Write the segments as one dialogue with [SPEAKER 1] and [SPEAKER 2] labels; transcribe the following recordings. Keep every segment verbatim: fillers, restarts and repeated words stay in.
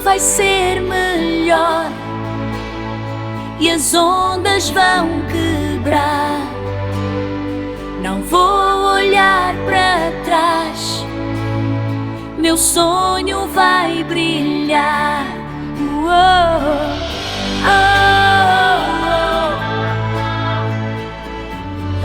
[SPEAKER 1] vai ser melhor e as ondas vão quebrar. Não vou olhar para trás, meu sonho vai brilhar. Uou, oh, oh,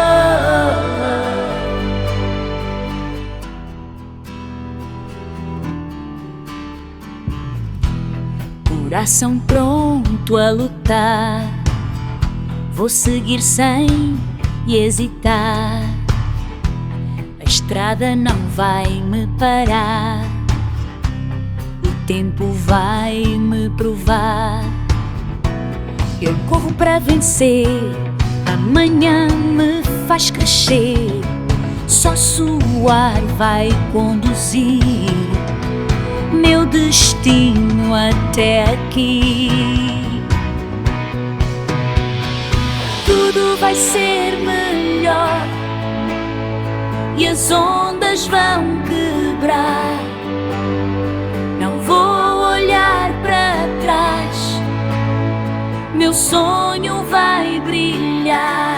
[SPEAKER 1] oh. Coração pronto a lutar, vou seguir sem hesitar. A estrada não vai me parar, o tempo vai me provar. Eu corro para vencer, amanhã me faz crescer. Só suar vai conduzir meu destino até aqui. Tudo vai ser melhor e as ondas vão quebrar. Não vou olhar para trás, meu sonho vai brilhar.